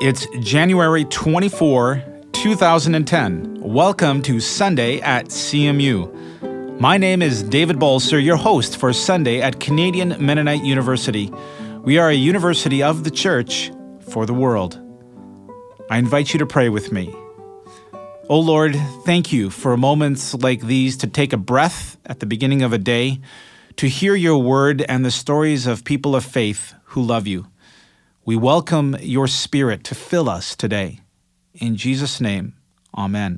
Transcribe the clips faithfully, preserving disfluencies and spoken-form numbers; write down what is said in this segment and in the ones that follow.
It's January twenty-fourth, two thousand ten. Welcome to Sunday at C M U. My name is David Bolser, your host for Sunday at Canadian Mennonite University. We are a university of the church for the world. I invite you to pray with me. Oh Lord, thank you for moments like these to take a breath at the beginning of a day, to hear your word and the stories of people of faith who love you. We welcome your Spirit to fill us today. In Jesus' name, amen.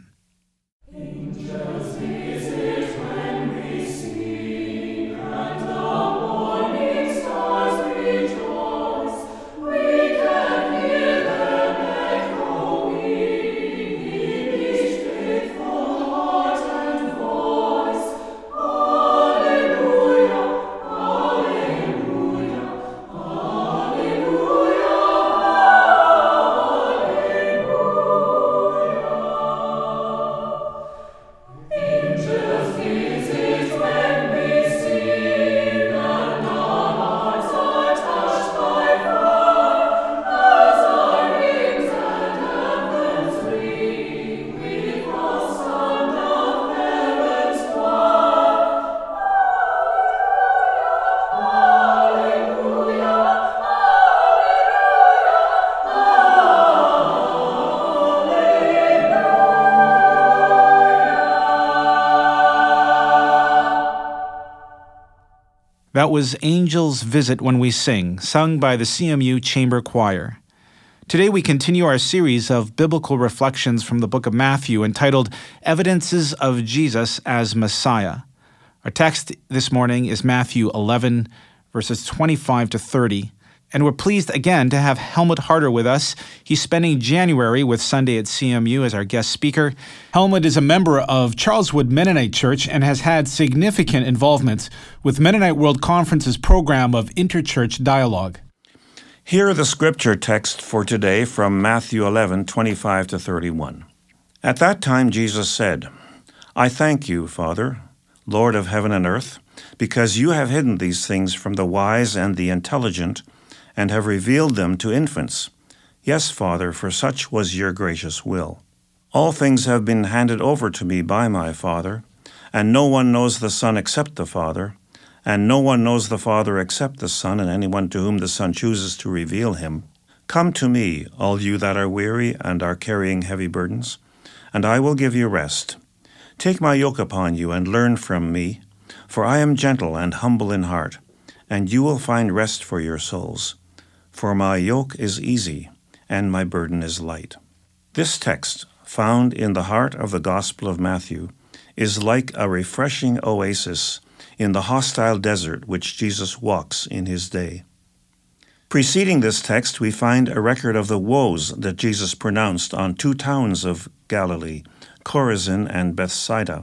That was Angels Visit When We Sing, sung by the C M U Chamber Choir. Today we continue our series of biblical reflections from the book of Matthew entitled Evidences of Jesus as Messiah. Our text this morning is Matthew eleven, verses twenty-five to thirty. And we're pleased again to have Helmut Harder with us. He's spending January with Sunday at C M U as our guest speaker. Helmut is a member of Charleswood Mennonite Church and has had significant involvement with Mennonite World Conference's program of interchurch dialogue. Hear the scripture text for today from Matthew eleven, twenty-five to thirty-one. At that time Jesus said, I thank you, Father, Lord of heaven and earth, because you have hidden these things from the wise and the intelligent, and have revealed them to infants. Yes, Father, for such was your gracious will. All things have been handed over to me by my Father, and no one knows the Son except the Father, and no one knows the Father except the Son, and anyone to whom the Son chooses to reveal him. Come to me, all you that are weary and are carrying heavy burdens, and I will give you rest. Take my yoke upon you and learn from me, for I am gentle and humble in heart, and you will find rest for your souls. For my yoke is easy, and my burden is light. This text, found in the heart of the Gospel of Matthew, is like a refreshing oasis in the hostile desert which Jesus walks in his day. Preceding this text, we find a record of the woes that Jesus pronounced on two towns of Galilee, Chorazin and Bethsaida.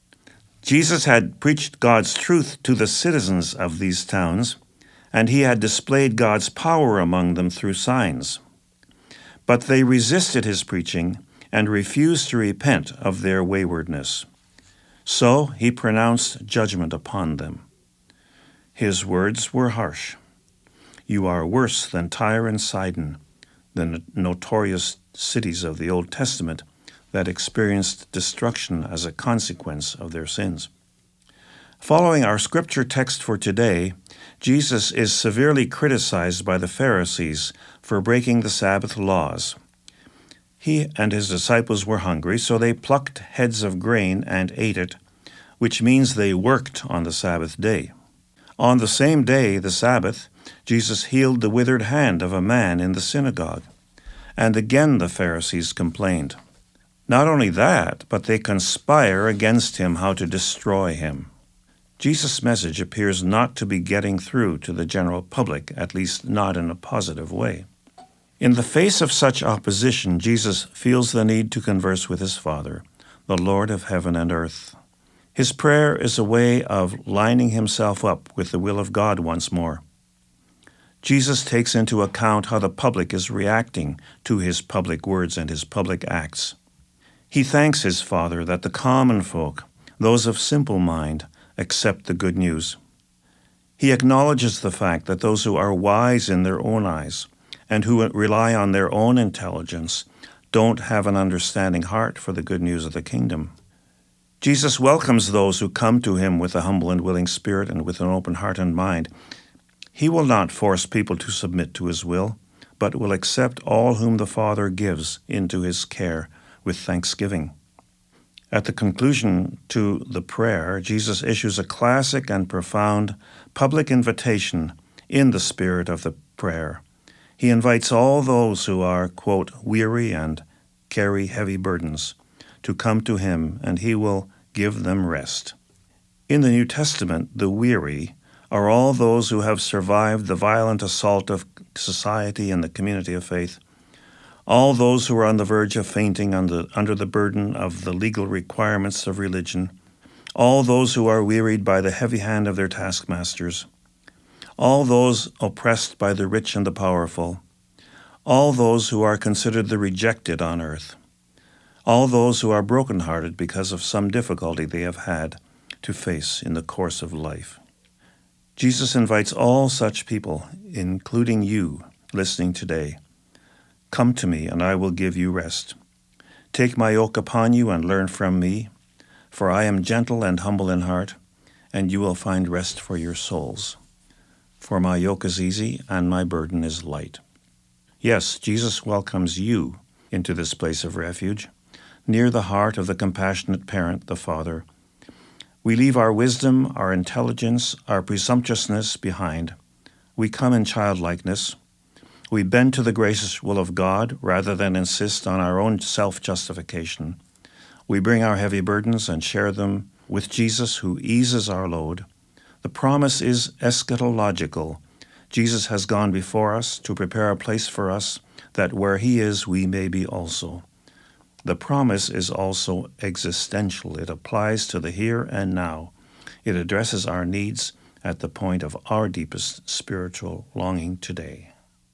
Jesus had preached God's truth to the citizens of these towns, and he had displayed God's power among them through signs. But they resisted his preaching and refused to repent of their waywardness. So he pronounced judgment upon them. His words were harsh. You are worse than Tyre and Sidon, the notorious cities of the Old Testament that experienced destruction as a consequence of their sins. Following our scripture text for today, Jesus is severely criticized by the Pharisees for breaking the Sabbath laws. He and his disciples were hungry, so they plucked heads of grain and ate it, which means they worked on the Sabbath day. On the same day, the Sabbath, Jesus healed the withered hand of a man in the synagogue. And again the Pharisees complained. Not only that, but they conspire against him how to destroy him. Jesus' message appears not to be getting through to the general public, at least not in a positive way. In the face of such opposition, Jesus feels the need to converse with his Father, the Lord of heaven and earth. His prayer is a way of lining himself up with the will of God once more. Jesus takes into account how the public is reacting to his public words and his public acts. He thanks his Father that the common folk, those of simple mind, accept the good news. He acknowledges the fact that those who are wise in their own eyes and who rely on their own intelligence don't have an understanding heart for the good news of the kingdom. Jesus welcomes those who come to him with a humble and willing spirit and with an open heart and mind. He will not force people to submit to his will, but will accept all whom the Father gives into his care with thanksgiving. At the conclusion to the prayer, Jesus issues a classic and profound public invitation in the spirit of the prayer. He invites all those who are, quote, weary and carry heavy burdens to come to him, and he will give them rest. In the New Testament, the weary are all those who have survived the violent assault of society and the community of faith, all those who are on the verge of fainting under, under the burden of the legal requirements of religion, all those who are wearied by the heavy hand of their taskmasters, all those oppressed by the rich and the powerful, all those who are considered the rejected on earth, all those who are brokenhearted because of some difficulty they have had to face in the course of life. Jesus invites all such people, including you listening today. Come to me, and I will give you rest. Take my yoke upon you and learn from me, for I am gentle and humble in heart, and you will find rest for your souls. For my yoke is easy and my burden is light. Yes, Jesus welcomes you into this place of refuge, near the heart of the compassionate parent, the Father. We leave our wisdom, our intelligence, our presumptuousness behind. We come in childlikeness. We bend to the gracious will of God rather than insist on our own self-justification. We bring our heavy burdens and share them with Jesus, who eases our load. The promise is eschatological. Jesus has gone before us to prepare a place for us, that where he is, we may be also. The promise is also existential. It applies to the here and now. It addresses our needs at the point of our deepest spiritual longing today.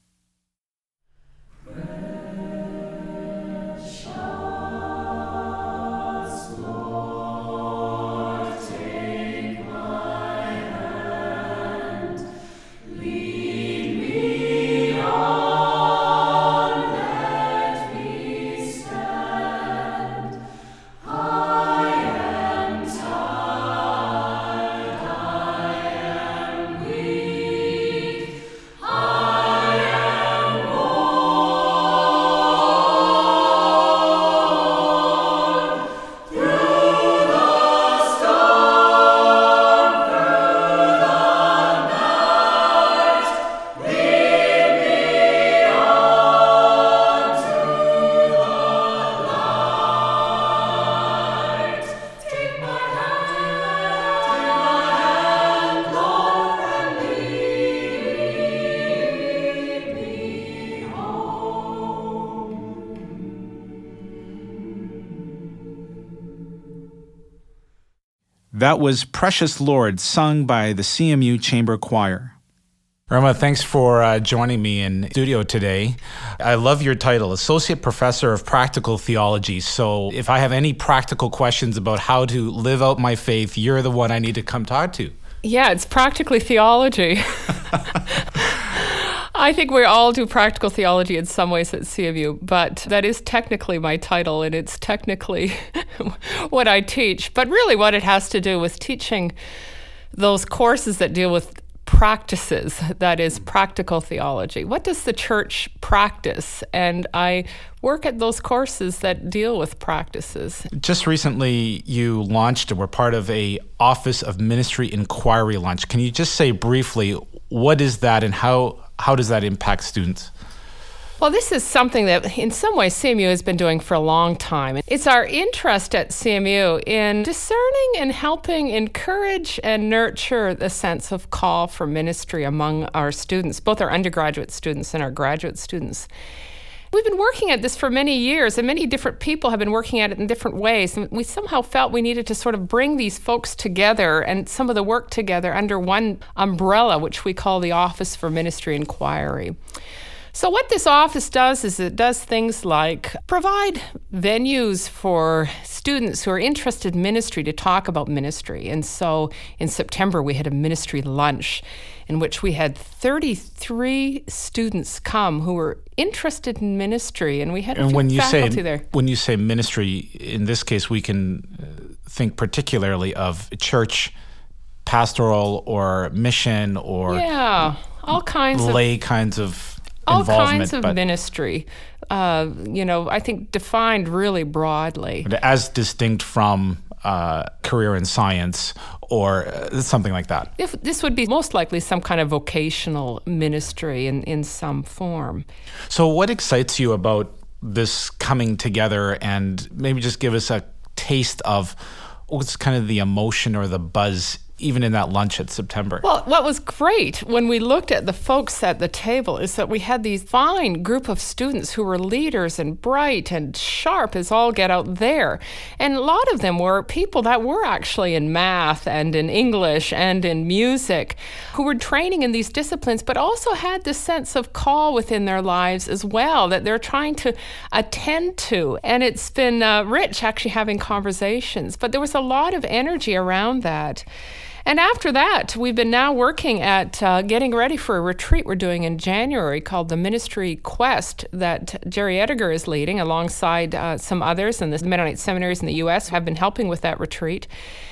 That was Precious Lord, sung by the C M U Chamber Choir. Irma, thanks for uh, joining me in studio today. I love your title, Associate Professor of Practical Theology. So if I have any practical questions about how to live out my faith, you're the one I need to come talk to. Yeah, it's practically theology. I think we all do practical theology in some ways at C M U, but that is technically my title, and it's technically what I teach. But really what it has to do with teaching those courses that deal with practices, that is practical theology. What does the church practice? And I work at those courses that deal with practices. Just recently you launched or were part of a Office of Ministry Inquiry launch. Can you just say briefly, what is that and how how does that impact students? Well, this is something that in some ways C M U has been doing for a long time. It's our interest at C M U in discerning and helping encourage and nurture the sense of call for ministry among our students, both our undergraduate students and our graduate students. We've been working at this for many years, and many different people have been working at it in different ways. And we somehow felt we needed to sort of bring these folks together and some of the work together under one umbrella, which we call the Office for Ministry Inquiry. So what this office does is it does things like provide venues for students who are interested in ministry to talk about ministry. And so in September, we had a ministry lunch in which we had thirty-three students come who were interested in ministry, and we had a and few when you faculty say, there. When you say ministry, in this case, we can think particularly of church, pastoral, or mission, or Yeah, all kinds of lay kinds of all involvement. kinds of but, ministry. Uh, you know, I think defined really broadly. but as distinct from uh, career in science or uh, something like that. If this would be most likely some kind of vocational ministry in, in some form. So what excites you about this coming together, and maybe just give us a taste of what's kind of the emotion or the buzz even in that lunch at September? Well, what was great when we looked at the folks at the table is that we had these fine group of students who were leaders and bright and sharp as all get out there. And a lot of them were people that were actually in math and in English and in music, who were training in these disciplines, but also had this sense of call within their lives as well that they're trying to attend to. And it's been uh, rich actually having conversations, but there was a lot of energy around that. And after that, we've been now working at uh, getting ready for a retreat we're doing in January called the Ministry Quest that Jerry Ediger is leading alongside uh, some others, and the Mennonite seminaries in the U S have been helping with that retreat.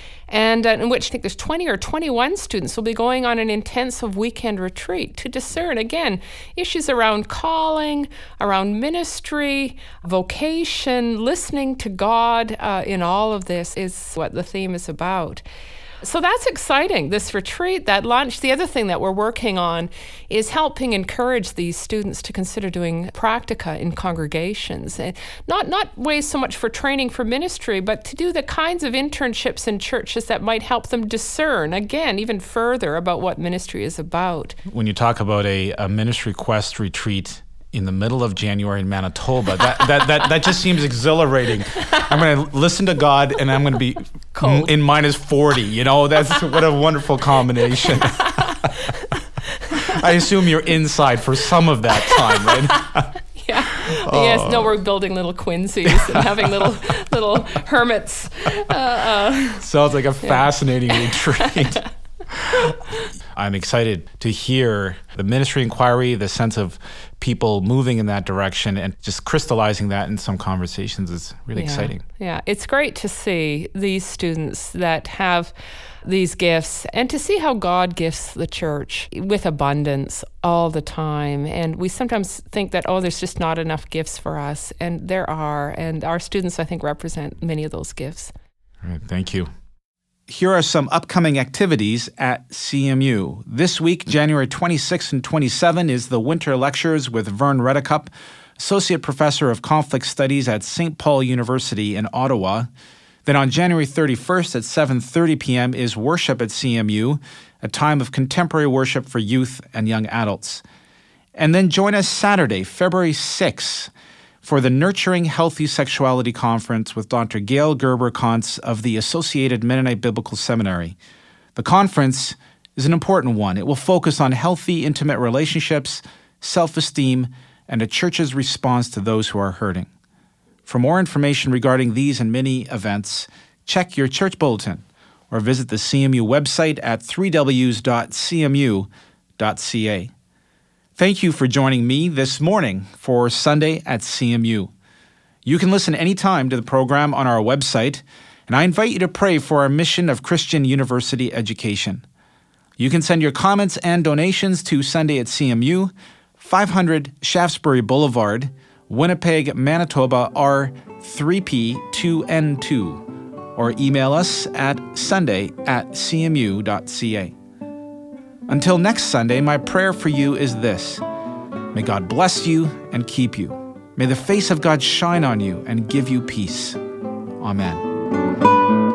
And uh, in which I think there's twenty or twenty-one students will be going on an intensive weekend retreat to discern, again, issues around calling, around ministry, vocation, listening to God uh, in all of this is what the theme is about. So that's exciting, this retreat, that lunch. The other thing that we're working on is helping encourage these students to consider doing practica in congregations. And not, not ways so much for training for ministry, but to do the kinds of internships in churches that might help them discern, again, even further about what ministry is about. When you talk about a, a Ministry Quest retreat in the middle of January in Manitoba, that that that, that just seems exhilarating. I'm going to listen to God, and I'm going to be Cold. in minus forty. You know, that's what a wonderful combination. I assume you're inside for some of that time, right? Yeah. Oh. Yes. No, we're building little Quincy's and having little little hermits. Uh, uh, Sounds like a fascinating yeah. retreat. I'm excited to hear the ministry inquiry, the sense of people moving in that direction, and just crystallizing that in some conversations is really yeah, exciting. Yeah, it's great to see these students that have these gifts and to see how God gifts the church with abundance all the time. And we sometimes think that, oh, there's just not enough gifts for us. And there are. And our students, I think, represent many of those gifts. All right, thank you. Here are some upcoming activities at C M U. This week, January twenty-sixth and twenty-seventh, is the Winter Lectures with Vern Redekup, Associate Professor of Conflict Studies at Saint Paul University in Ottawa. Then on January thirty-first at seven thirty p.m. is Worship at C M U, a time of contemporary worship for youth and young adults. And then join us Saturday, February sixth, for the Nurturing Healthy Sexuality Conference with Doctor Gail Gerber-Kontz of the Associated Mennonite Biblical Seminary. The conference is an important one. It will focus on healthy, intimate relationships, self-esteem, and a church's response to those who are hurting. For more information regarding these and many events, check your church bulletin or visit the C M U website at three w dot c m u dot c a. Thank you for joining me this morning for Sunday at C M U. You can listen anytime to the program on our website, and I invite you to pray for our mission of Christian university education. You can send your comments and donations to Sunday at C M U, five hundred Shaftesbury Boulevard, Winnipeg, Manitoba, R three P two N two, or email us at sunday at c m u dot c a. Until next Sunday, my prayer for you is this: may God bless you and keep you. May the face of God shine on you and give you peace. Amen.